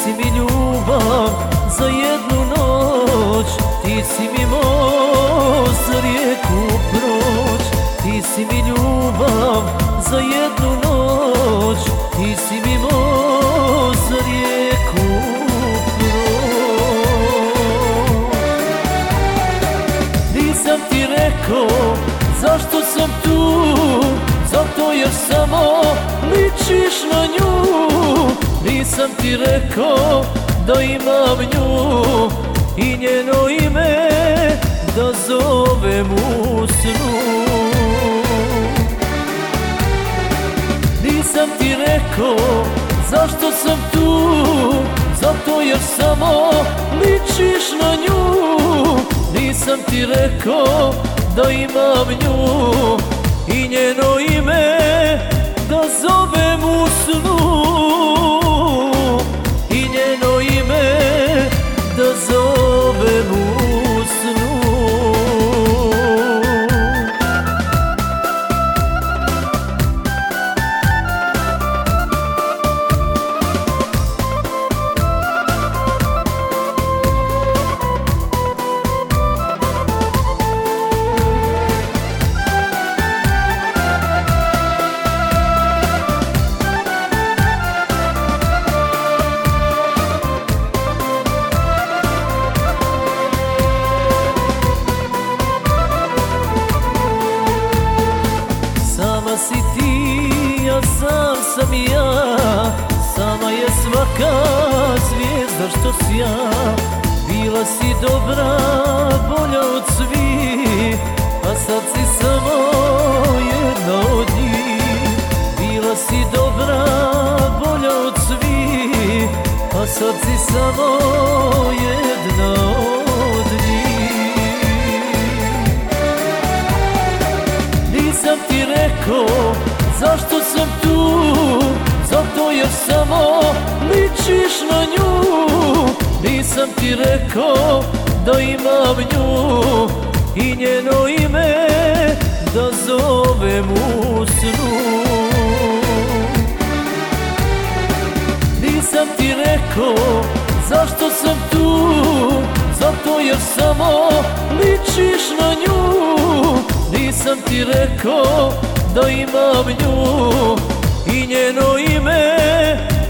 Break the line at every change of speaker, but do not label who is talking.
si mi ljubav za jednu noć, ti si mi most za rijeku proć. Ti si mi ljubav za jednu noć, ti si mi most za rijeku proć. Nisam ti rekao zašto sam tu, zato jer samo ličiš na nju. Nisam ti rekao da imam nju i njeno ime da zovem u snu. Nisam ti rekao zašto sam tu, zato jer samo ličiš na nju. Nisam ti rekao da imam nju i njeno ime da zovem u snu. I njeno ime da zovem u snu. Sama si ti, a sam i ja, sama je svaka zvijezda što sja. Bila si dobra, bolja od svih, a sad si samo jedna od njih. Bila si dobra, bolja od svih, a sad si samo jedna od njih. Nisam ti rekao zašto sam tu, zato jer samo ličiš na nju. Nisam ti rekao da imam nju i njeno ime da zovem u snu. Nisam ti rekao zašto sam tu, zato jer samo ličiš na nju. Nisam ti rekao da imam nju i njeno ime